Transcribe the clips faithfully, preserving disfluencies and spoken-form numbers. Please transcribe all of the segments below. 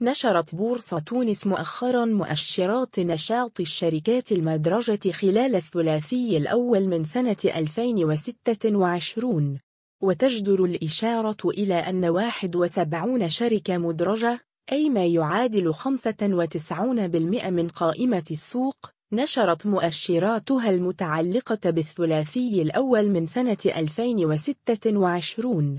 نشرت بورصة تونس مؤخرا مؤشرات نشاط الشركات المدرجة خلال الثلاثي الأول من سنة ألفين وستة وعشرين، وتجدر الإشارة إلى أن واحد وسبعين شركة مدرجة، أي ما يعادل خمسة وتسعين بالمئة من قائمة السوق، نشرت مؤشراتها المتعلقة بالثلاثي الأول من سنة ألفين وستة وعشرين.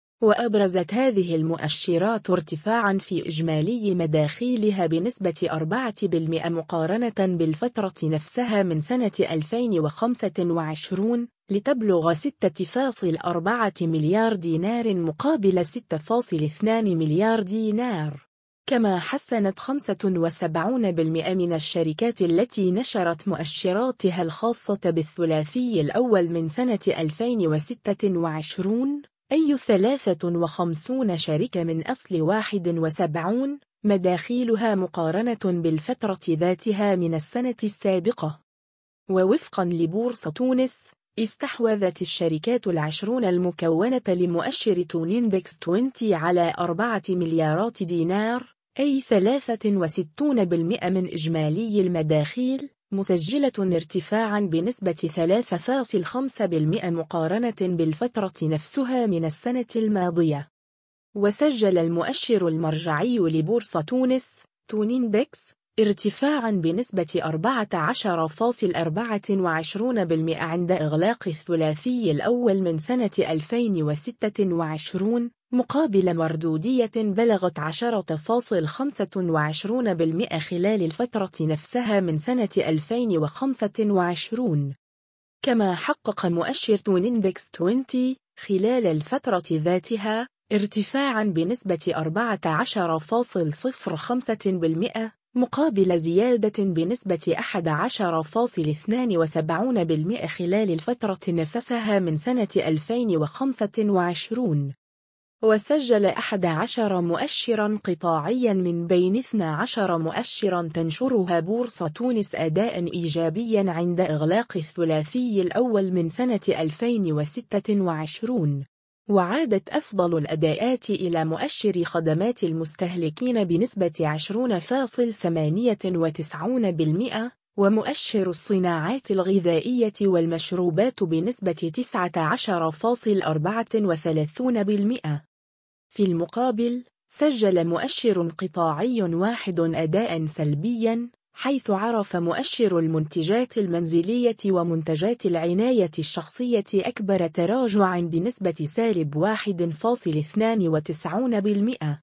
وأبرزت هذه المؤشرات ارتفاعاً في إجمالي مداخيلها بنسبة أربعة بالمئة مقارنة بالفترة نفسها من سنة ألفين وخمسة وعشرين، لتبلغ ستة فاصلة أربعة مليار دينار مقابل ستة فاصلة اثنين مليار دينار. كما حسنت خمسة وسبعين بالمئة من الشركات التي نشرت مؤشراتها الخاصة بالثلاثي الأول من سنة ألفين وستة وعشرين، أي ثلاثة وخمسين شركة من أصل واحد وسبعين، مداخيلها مقارنة بالفترة ذاتها من السنة السابقة. ووفقا لبورصة تونس، استحوذت الشركات العشرون المكونة لمؤشر تونيندكس عشرين على أربعة مليارات دينار، أي ثلاثة وستين بالمئة من إجمالي المداخيل، مسجلة ارتفاعاً بنسبة ثلاثة فاصلة خمسة بالمئة مقارنة بالفترة نفسها من السنة الماضية. وسجل المؤشر المرجعي لبورصة تونس تونيندكس ارتفاعاً بنسبة أربعة عشر فاصلة أربعة وعشرين بالمئة عند إغلاق الثلاثي الأول من سنة ألفين وستة وعشرين، مقابل مردودية بلغت عشرة فاصلة خمسة وعشرين بالمئة خلال الفترة نفسها من سنة ألفين وخمسة وعشرين. كما حقق مؤشر تونيندكس عشرين خلال الفترة ذاتها ارتفاعاً بنسبة أربعة عشر فاصلة صفر خمسة بالمئة، مقابل زيادة بنسبة أحد عشر فاصلة اثنين وسبعين بالمئة خلال الفترة نفسها من سنة ألفين وخمسة وعشرين. وسجل أحد عشر مؤشراً قطاعياً من بين اثني عشر مؤشراً تنشرها بورصة تونس أداءً إيجابياً عند إغلاق الثلاثي الأول من سنة ألفين وستة وعشرين. وعادت أفضل الأداءات إلى مؤشر خدمات المستهلكين بنسبة عشرين فاصلة ثمانية وتسعين بالمئة، ومؤشر الصناعات الغذائية والمشروبات بنسبة تسعة عشر فاصلة أربعة وثلاثين بالمئة. في المقابل، سجل مؤشر قطاعي واحد أداءً سلبياً، حيث عرف مؤشر المنتجات المنزلية ومنتجات العناية الشخصية أكبر تراجع بنسبة سالب واحد فاصلة اثنين وتسعين بالمئة.